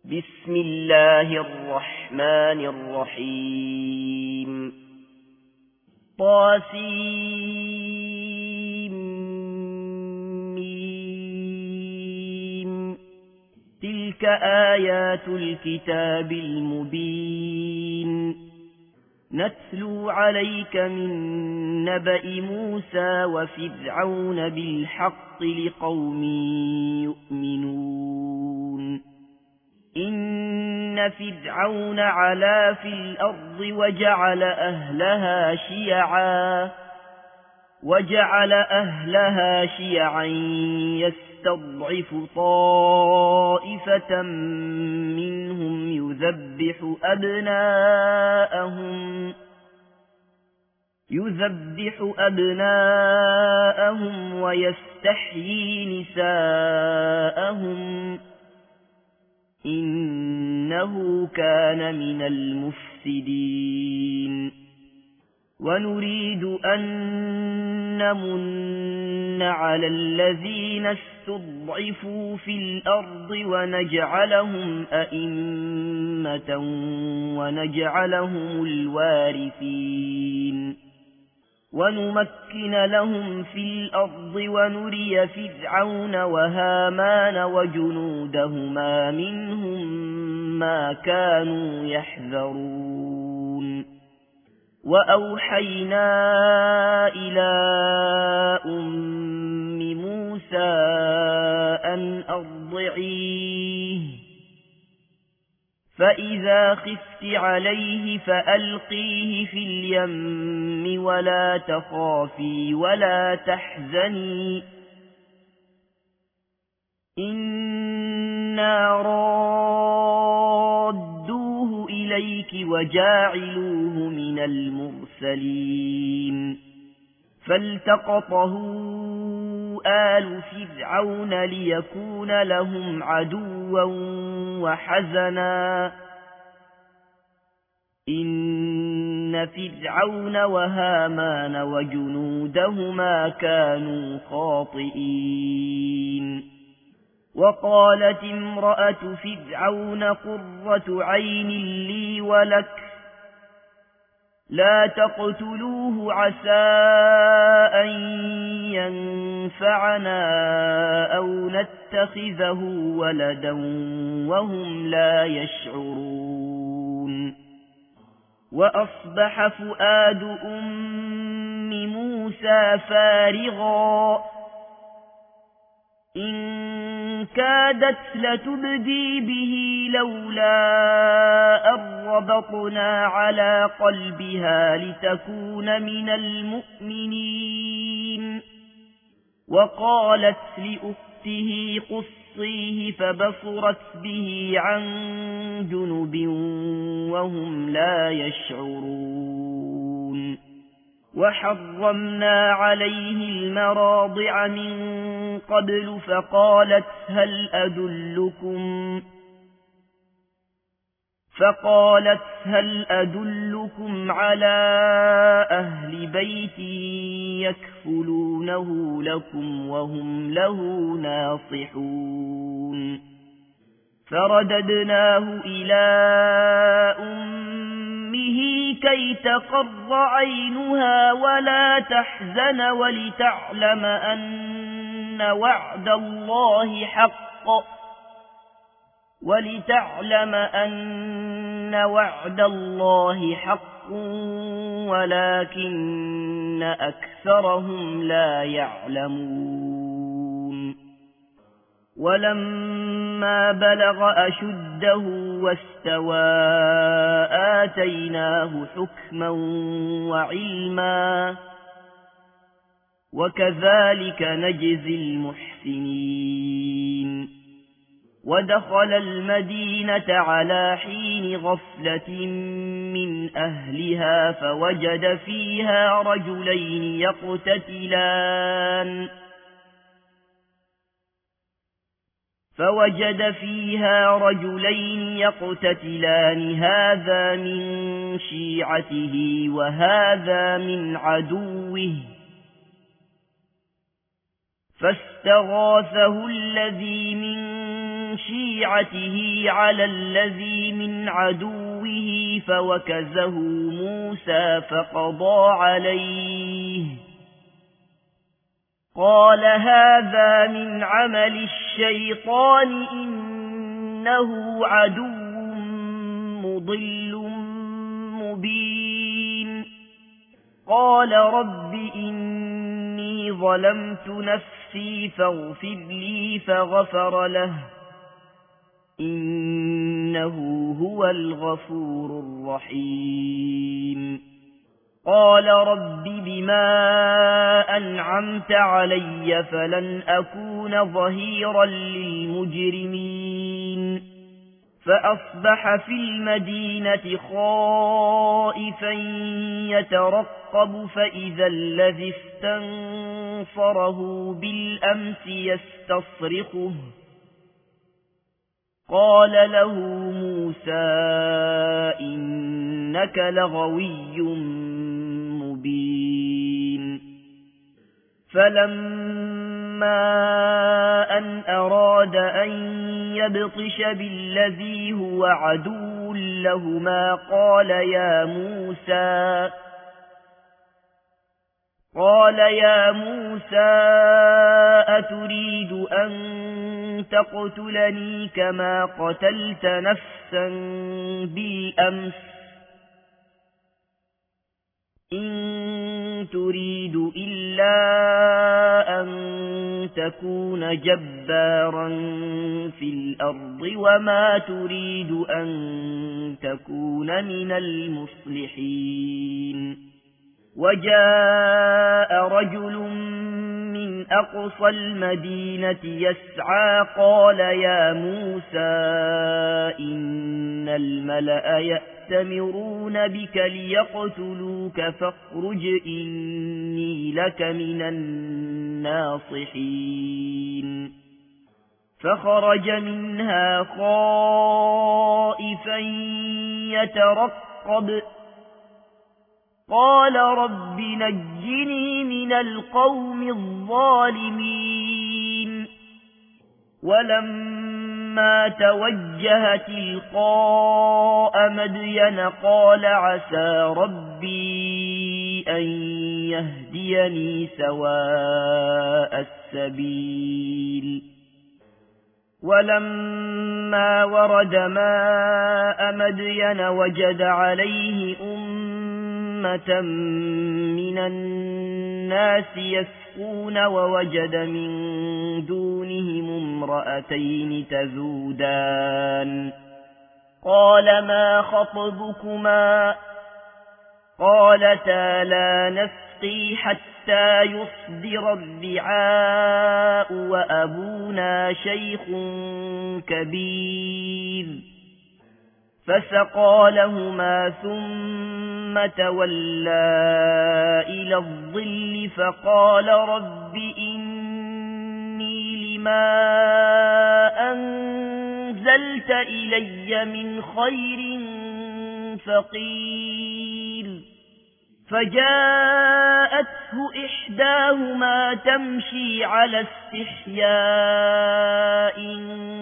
بسم الله الرحمن الرحيم طاسيم تلك آيات الكتاب المبين نتلو عليك من نبأ موسى وفرعون بالحق لقوم يؤمنون إن فرعون علا في الأرض وجعل أهلها شيعا يستضعف طائفة منهم يذبح أبناءهم ويستحيي نساءهم إنه كان من المفسدين ونريد أن نمن على الذين استضعفوا في الأرض ونجعلهم أئمة ونجعلهم الوارثين ونمكن لهم في الأرض ونري فرعون وهامان وجنودهما منهم ما كانوا يحذرون وأوحينا إلى أم موسى أن أرضعيه فإذا خفت عليه فألقيه في اليم ولا تخافي ولا تحزني إنا رادوه إليك وجاعلوه من المرسلين فالتقطه آل فرعون ليكون لهم عدوا وحزنا إن فرعون وهامان وجنودهما كانوا خاطئين وقالت امرأة فرعون قرة عين لي ولك لا تقتلوه عسى أن ينفعنا أو نتخذه ولدا وهم لا يشعرون وأصبح فؤاد أم موسى فارغا إن كادت لتبدي به لولا أن ربطنا على قلبها لتكون من المؤمنين وقالت لأخته قصيه فبصرت به عن جنب وهم لا يشعرون وحرمنا عليه المراضع من قبل فقالت هل أدلكم على أهل بيت يكفلونه لكم وهم له ناصحون فرددناه إلى أمه كي تقر عينها ولا تحزن ولتعلم أن وعد الله حق ولكن أكثرهم لا يعلمون ولما بلغ أشده واستوى آتيناه حكما وعلما وكذلك نجزي المحسنين ودخل المدينة على حين غفلة من أهلها فوجد فيها رجلين يقتتلان هذا من شيعته وهذا من عدوه فاستغاثه الذي من شيعته على الذي من عدوه فوكزه موسى فقضى عليه قال هذا من عمل الشيطان إنه عدو مضل مبين قال رب إني ظلمت نفسي فاغفر لي فغفر له إنه هو الغفور الرحيم قال رب بما أنعمت علي فلن أكون ظهيرا للمجرمين فأصبح في المدينة خائفا يترقب فإذا الذي استنصره بالأمس يستصرخه قال له موسى إنك لغوي مبين فلما أن أراد أن يبطش بالذي هو عدو لهما قال يا موسى أتريد أن تقتلني كما قتلت نفسا بالأمس إن تريد إلا أن تكون جبارا في الأرض وما تريد أن تكون من المصلحين وجاء رجل من أقصى المدينة يسعى قال يا موسى إن الملأ يأتمرون بك ليقتلوك فاخرج إني لك من الناصحين فخرج منها خائفا يترقب قال رب نجني من القوم الظالمين ولما توجه تلقاء مدين قال عسى ربي أن يهديني سواء السبيل ولما ورد ماء مدين وجد عليه أمة من الناس يسقون ووجد من دونهم امرأتين تذودان قال ما خطبكما قالتا لا نسقي حتى يصدر الرعاء وأبونا شيخ كبير فسقى لهما ثم تولى إلى الظل فقال رب إني لما أنزلت إلي من خير فقير فجاءته إحداهما تمشي على استحياء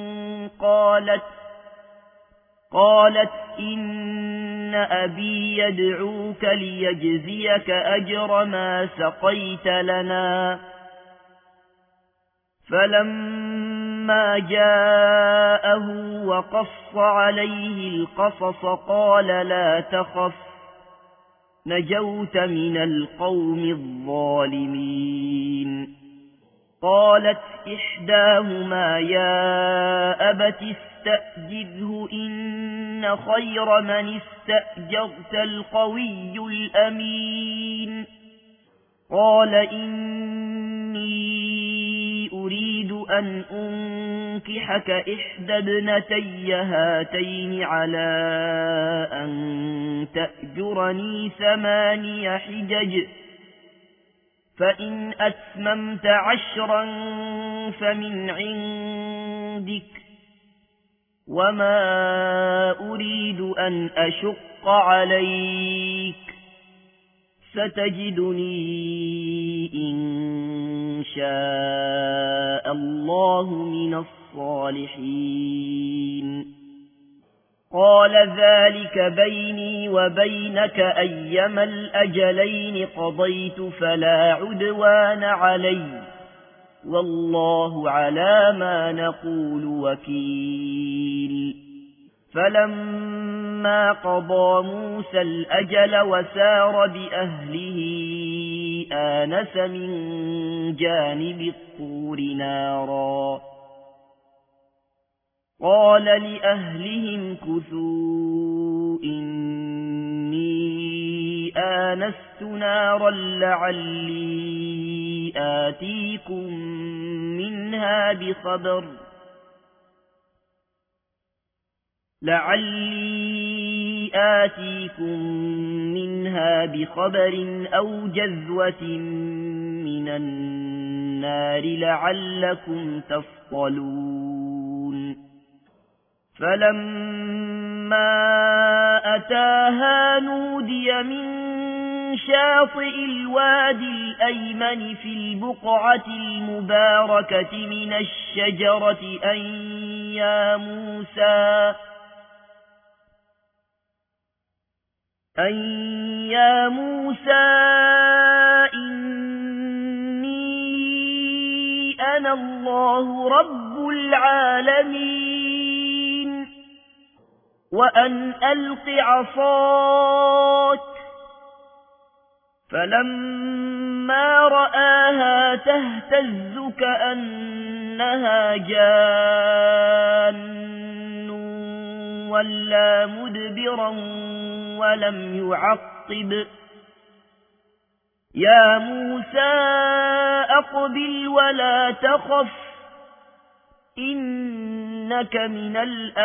قالت إن أبي يدعوك ليجزيك أجر ما سقيت لنا فلما جاءه وقص عليه القصص قال لا تخف نجوت من القوم الظالمين قالت إحداهما يا أبت استأجره إن خير من استأجرت القوي الأمين قال إني أريد أن أنكحك إحدى ابنتي هاتين على أن تأجرني 8 حجج فإن أتممت 10 فمن عندك وما أريد أن أشق عليك ستجدني إن شاء الله من الصالحين قال ذلك بيني وبينك أيما الأجلين قضيت فلا عدوان علي والله على ما نقول وكيل فلما قضى موسى الأجل وسار بأهله آنس من جانب الطور نارا قال لأهلهم كثوا إني آنست نارا لعلي آتيكم منها بخبر أو جذوة من النار لعلكم تصطلون فلما أتاها نودي من شاطئ الوادي الأيمن في البقعة المباركة من الشجرة أن يا موسى إني أنا الله رب العالمين وأن ألق عصاك فلما رآها تهتز كأنها جان ولا مدبرا ولم يعقب يا موسى أقبل ولا تخف إنك من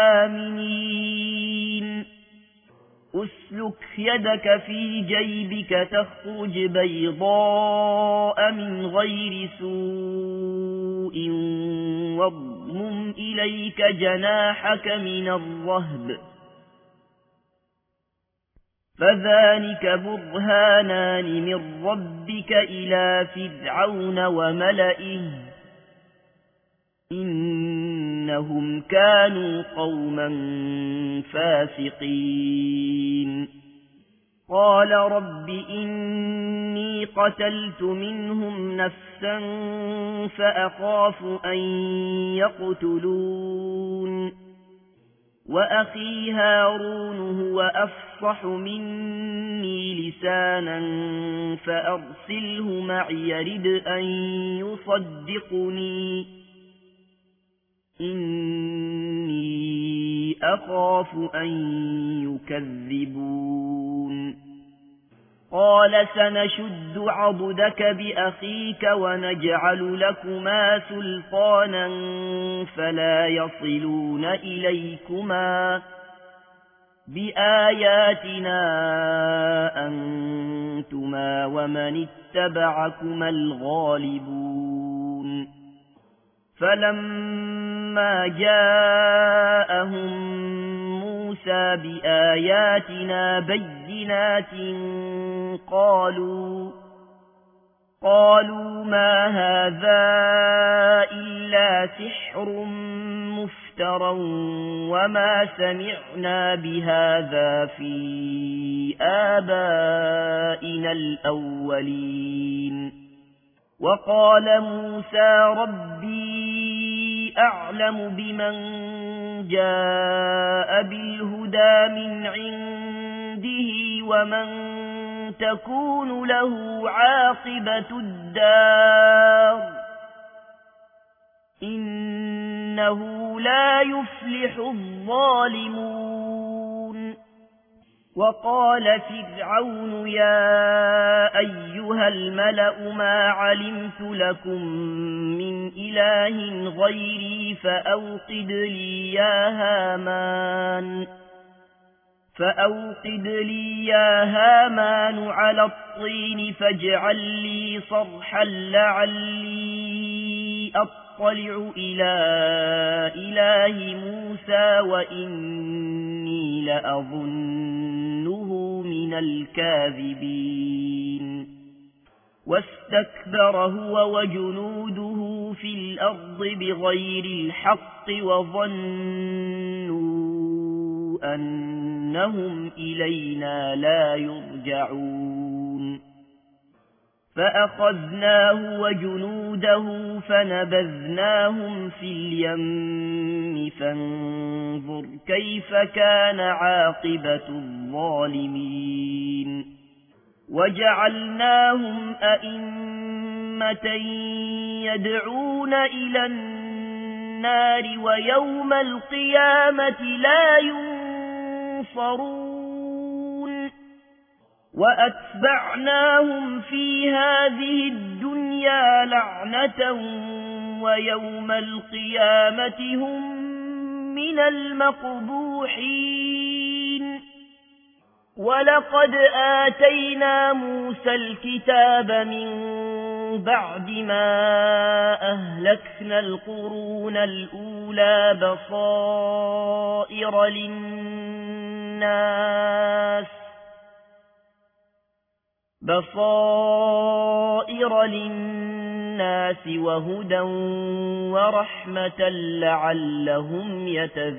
الآمنين أسلك يدك في جيبك تخرج بيضاء من غير سوء واضمم إليك جناحك من الرهب فذلك برهانان من ربك إلى فرعون وملئه إنهم كانوا قوما فاسقين قال رب إني قتلت منهم نفسا فأخاف أن يقتلون وأخي هارون هو أفصح مني لسانا فأرسله معي يرد أن يصدقني إني أخاف أن يكذبون قال سنشد عضدك بأخيك ونجعل لكما سلطانا فلا يصلون إليكما بآياتنا أنتما ومن اتبعكما الغالبون فلما جاءهم موسى بآياتنا بينات قالوا ما هذا إلا سحر مفترى وما سمعنا بهذا في آبائنا الأولين وقال موسى ربي أعلم بمن جاء بالهدى من عنده ومن تكون له عاقبة الدار إنه لا يفلح الظالمون وقال فرعون يا أيها الملأ ما علمت لكم من إله غيري فأوقد لي يا هامان على الطين فاجعل لي صرحا لعلي أطلع إلى إله موسى وإني لأظنه من الكاذبين واستكبر هو وجنوده في الأرض بغير الحق وظنوا أنهم إلينا لا يرجعون فأخذناه وجنوده فنبذناهم في اليم فانظر كيف كان عاقبة الظالمين وجعلناهم أئمة يدعون إلى النار ويوم القيامة لا ينصرون وأتبعناهم في هذه الدنيا لعنة ويوم القيامة هم من المقبوحين ولقد آتينا موسى الكتاب من بعد ما أهلكنا القرون الأولى بصائر للناس وهدى ورحمة لعلهم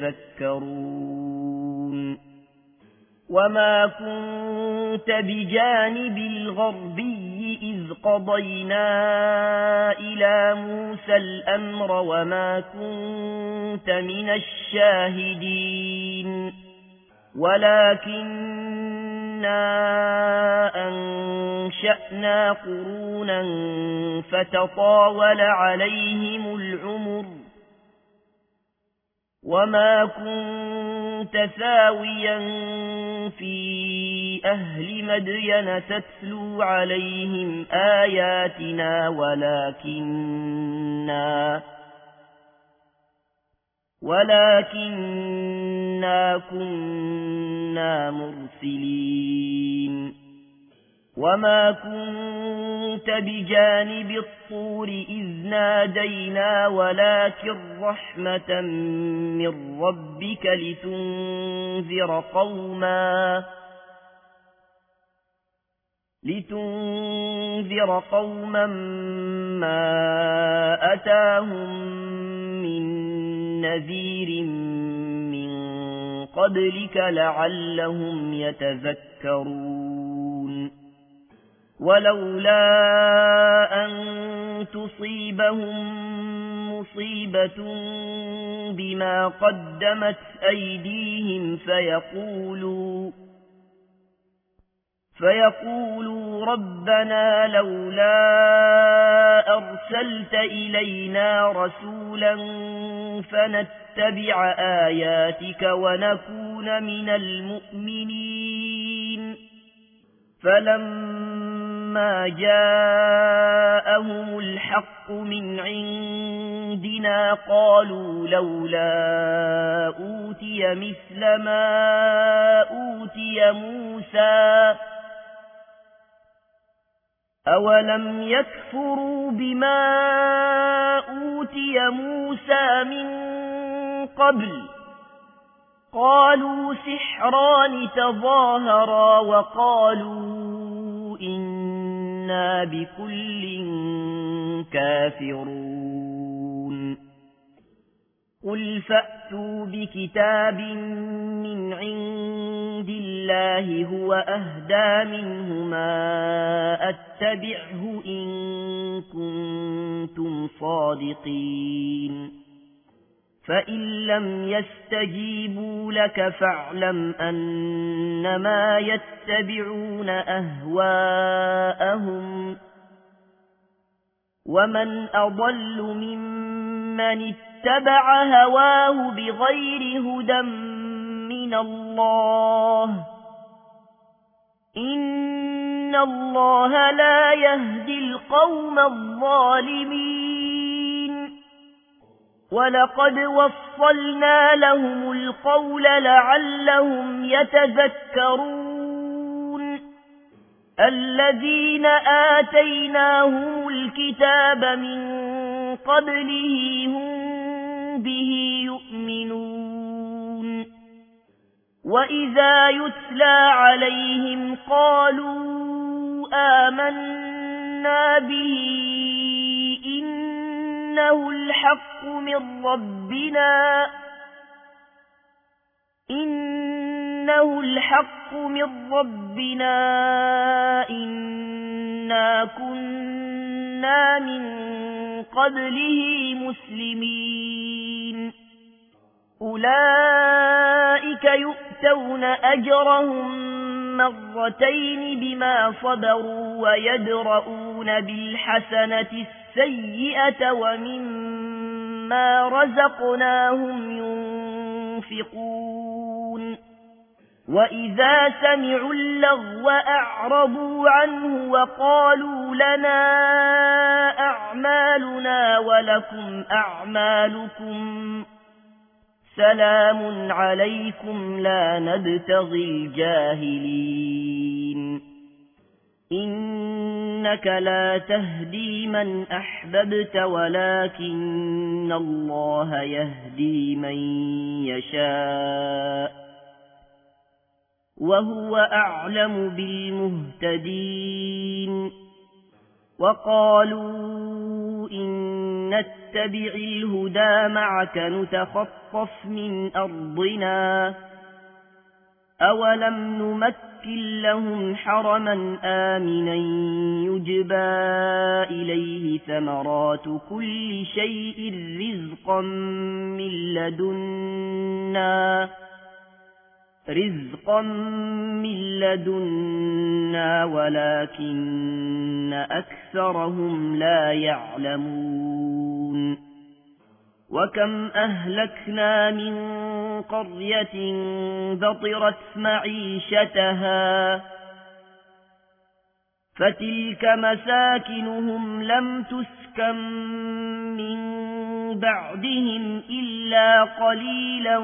يتذكرون وما كنت بجانب الغربي إذ قضينا إلى موسى الأمر وما كنت من الشاهدين ولكننا أنشأنا قرونا فتطاول عليهم العمر وما كنت ثاويا في أهل مدين تتلو عليهم آياتنا ولكننا كنا مرسلين وما كنت بجانب الطور إذ نادينا ولكن رحمة من ربك لتنذر قوما ما أتاهم من نذير من قبلك لعلهم يتذكرون ولولا أن تصيبهم مصيبة بما قدمت أيديهم فيقولوا ربنا لولا أرسلت إلينا رسولا فنتبع آياتك ونكون من المؤمنين فلما جاءهم الحق من عندنا قالوا لولا أوتي مثل ما أوتي موسى أولم يكفروا بما أوتي موسى من قبل قالوا سحران تظاهرا وقالوا إنا بكل كافرون قل فأتوا بكتاب من عند الله هو أهدى منهما أتبعه إن كنتم صادقين فإن لم يستجيبوا لك فاعلم أنما يتبعون أهواءهم ومن أضل ممن اتبع هواه بغير هدى من الله إن الله لا يهدي القوم الظالمين ولقد وصلنا لهم القول لعلهم يتذكرون الذين آتيناهم الكتاب من قبله هم به يؤمنون وإذا يتلى عليهم قالوا آمنا آمنا به إنه الحق من ربنا إنا كنا من قبله مسلمين أولئك يؤتون أجرهم مرتين بما صبروا ويدرؤون بالحسنة السيئة ومما رزقناهم ينفقون وإذا سمعوا اللغو أعرضوا عنه وقالوا لنا أعمالنا ولكم أعمالكم سلام عليكم لا نبتغي الجاهلين إنك لا تهدي من أحببت ولكن الله يهدي من يشاء وهو أعلم بالمهتدين وقالوا إن نتبع الهدى معك نتخطف من أرضنا أولم نمكن لهم حرما آمنا يجبى إليه ثمرات كل شيء رزقا من لدنا ولكن أكثرهم لا يعلمون وكم أهلكنا من قرية بطرت معيشتها فتلك مساكنهم لم تسكن من بعدهم إلا قليلا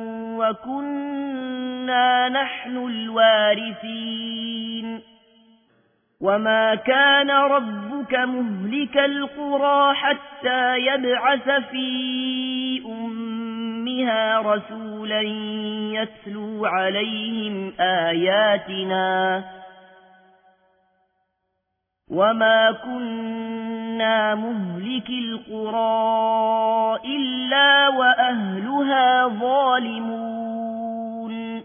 وكنا نحن الوارثين وما كان ربك مهلك القرى حتى يبعث في أمها رسولا يتلو عليهم آياتنا وما كنا مهلك القرى إلا وأهلها ظالمون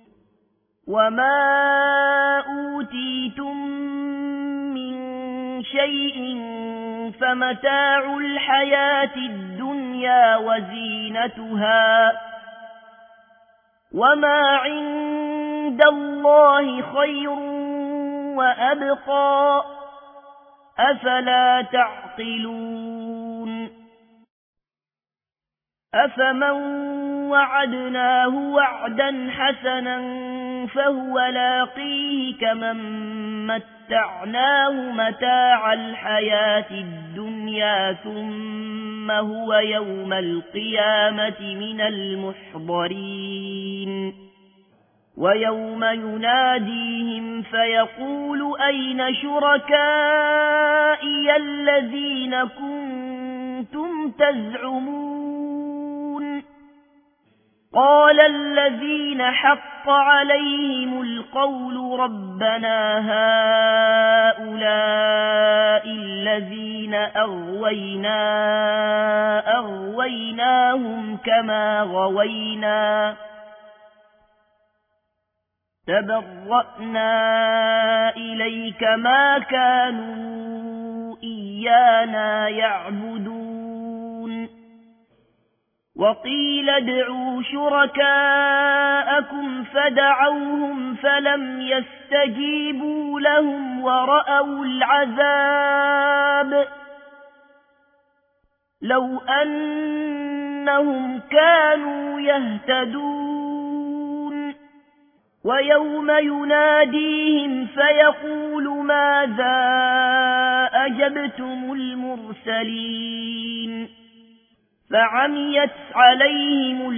وما أوتيتم من شيء فمتاع الحياة الدنيا وزينتها وما عند الله خير وأبقى أفلا تعقلون أفمن وعدناه وعدا حسنا فهو لاقيه كمن متعناه متاع الحياة الدنيا ثم هو يوم القيامة من المحضرين ويوم يناديهم فيقول أين شركائي الذين كنتم تزعمون قال الذين حق عليهم القول ربنا هؤلاء الذين أغويناهم كما غوينا تبرأنا إليك ما كانوا إيانا يعبدون وقيل ادعوا شركاءكم فدعوهم فلم يستجيبوا لهم ورأوا العذاب لو أنهم كانوا يهتدون ويوم يناديهم فيقول ماذا أجبتم المرسلين فعميت عليهم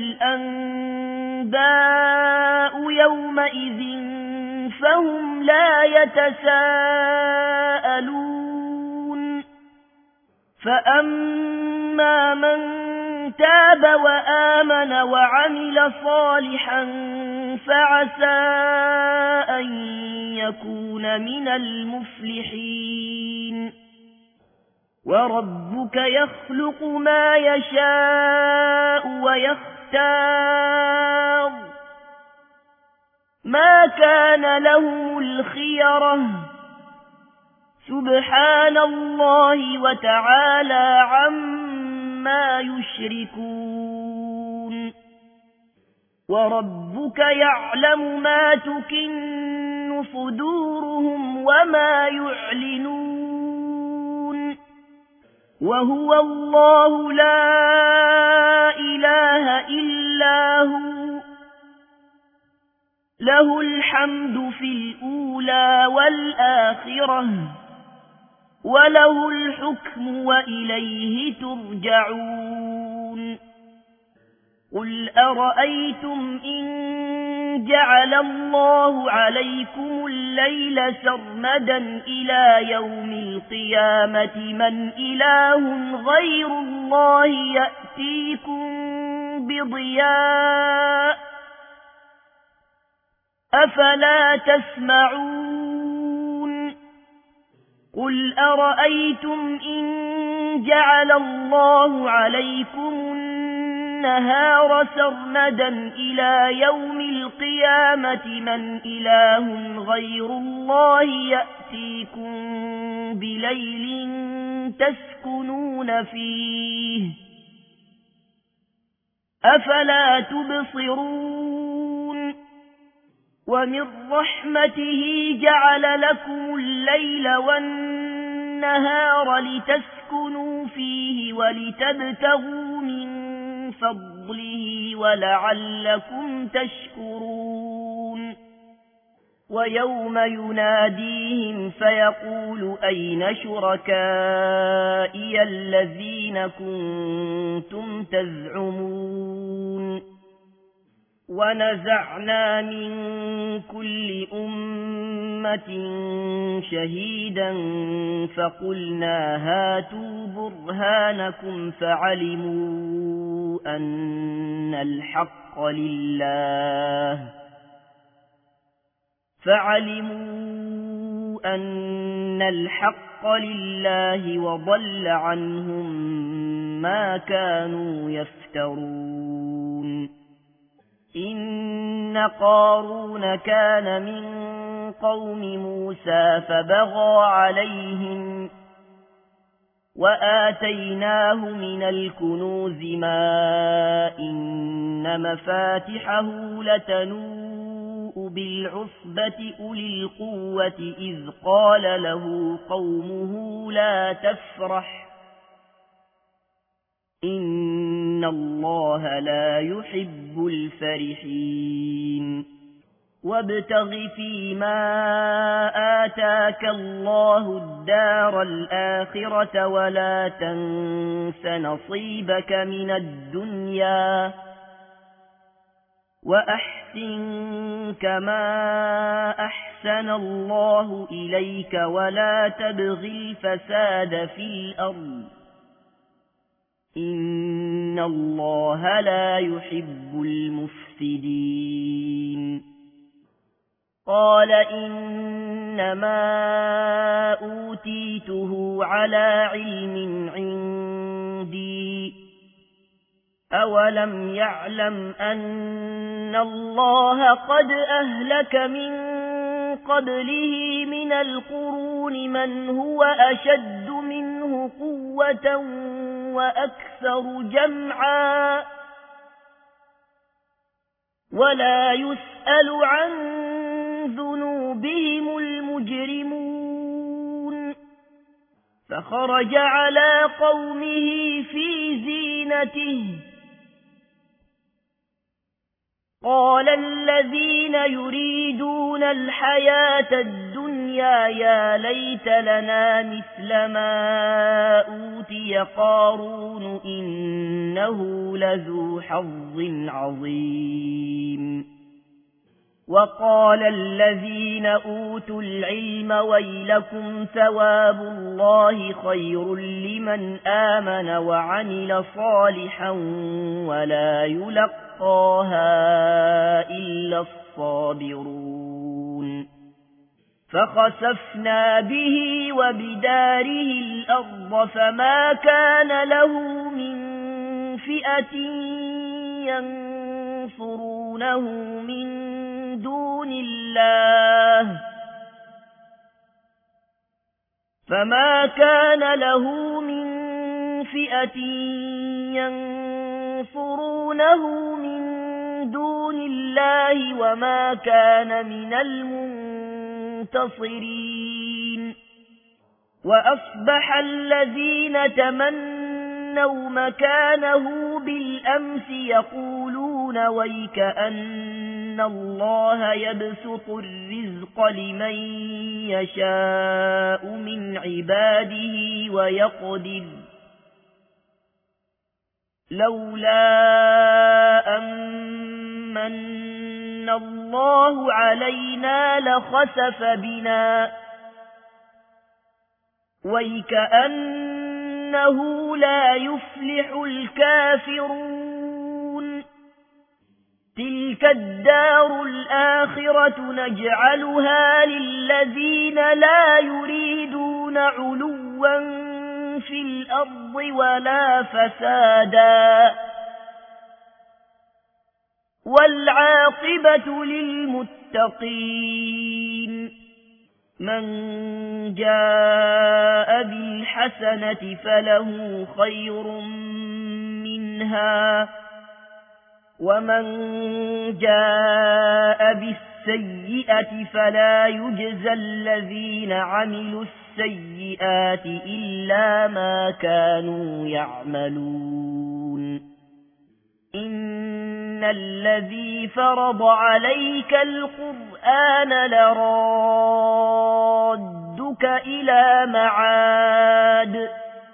الأنباء يومئذ فهم لا يتساءلون فأما من تاب وآمن وعمل صالحا فعسى أن يكون من المفلحين وربك يخلق ما يشاء ويختار ما كان لهم الخيرة سبحان الله وتعالى عما يشركون وربك يعلم ما تكن صدورهم وما يعلنون وهو الله لا إله إلا هو له الحمد في الأولى والآخرة وله الحكم وإليه ترجعون قل أرأيتم إن جعل الله عليكم الليل سرمدا إلى يوم القيامة من إله غير الله يأتيكم بضياء أفلا تسمعون قل أرأيتم إن جعل الله عليكم النهار سرمدا إلى يوم القيامة من إله غير الله يأتيكم بليل تسكنون فيه أفلا تبصرون ومن رحمته جعل لكم الليل والنهار لتسكنوا فيه ولتبتغوا من فضله ولعلكم تشكرون ويوم يناديهم فيقول أين شركائي الذين كنتم تزعمون ونزعنا من كل أمة شهيدا فقلنا هاتوا برهانكم فعلموا أن الحق لله وضل عنهم ما كانوا يفترون إن قارون كان من قوم موسى فبغى عليهم وآتيناه من الكنوز ما إن مفاتحه لتنوء بالعصبة أولي القوة إذ قال له قومه لا تفرح إن الله لا يحب الفرحين وابتغ فيما آتاك الله الدار الآخرة ولا تنس نصيبك من الدنيا وأحسن كما أحسن الله إليك ولا تبغ الفساد في الأرض إن الله لا يحب المفسدين قال إنما أوتيته على علم عندي أولم يعلم أن الله قد أهلك من قبله من القرون من هو أشد منه قوة وأكثر جمعا ولا يسأل عن ذنوبهم المجرمون فخرج على قومه في زينته قال الذين يريدون الحياة الدنيا يا ليت لنا مثل ما أوتي قارون إنه لذو حظ عظيم وقال الذين أوتوا العلم ويلكم ثواب الله خير لمن آمن وعمل صالحا ولا يلقاها إلا الصابرون فخسفنا به وبداره الأرض فما كان له من فئة ينصرونه من دون الله فما كان له من فئة ينصرونه من دون الله وما كان من المنتصرين وأصبح الذين تمنوا مكانه بالأمس يقولون ويكأن الله يبسط الرزق لمن يشاء من عباده ويقدر لولا أمن الله علينا لخسف بنا ويكأنه لا يفلح الكافرون تلك الدار الآخرة نجعلها للذين لا يريدون علوا في الأرض ولا فسادا والعاقبة للمتقين من جاء بالحسنة فله خير منها ومن جاء بالسيئة فلا يجزى الذين عملوا السيئات إلا ما كانوا يعملون إن الذي فرض عليك القرآن لرادك إلى معاد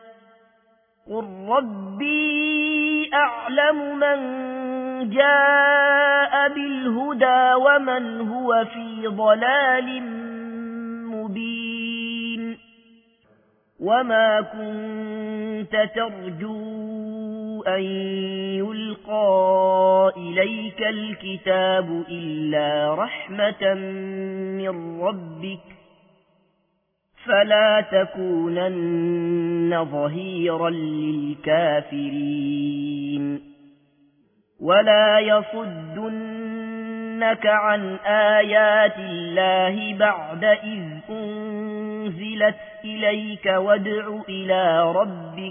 قل ربي أعلم من جاء بالهدى ومن هو في ضلال مبين وما كنت ترجو أن يلقى إليك الكتاب إلا رحمة من ربك فلا تكونن ظهيرا للكافرين ولا يصدنك عن آيات الله بعد إذ أنزلت إليك وادع إلى ربك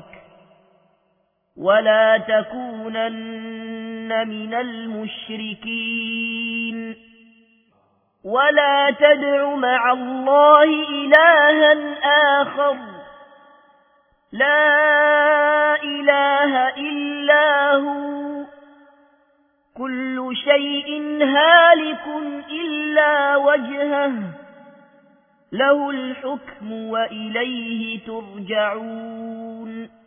ولا تكونن من المشركين ولا تدع مع الله إلها آخر لا إله إلا هو كل شيء هالك إلا وجهه له الحكم وإليه ترجعون